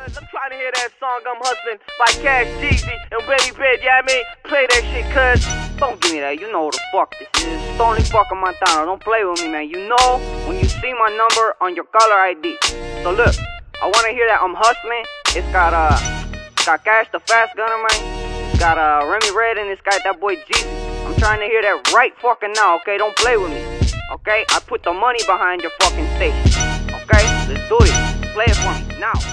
Cuz I'm trying to hear that song I'm hustling by Cash Jeezy and Baby Bed, yeah, I mean, play that shit, cuz. Don't give me that, you know who the fuck this is. Stony fucking Montana, don't play with me, man. You know when you see my number on your caller ID. So look, I wanna hear that I'm hustling. It's got Cash the Fast Gunner, man. It's got Remy Red and it's got that boy Jeezy. I'm trying to hear that right fucking now, okay? Don't play with me, okay? I put the money behind your fucking station, okay? Let's do it. Play it for me now.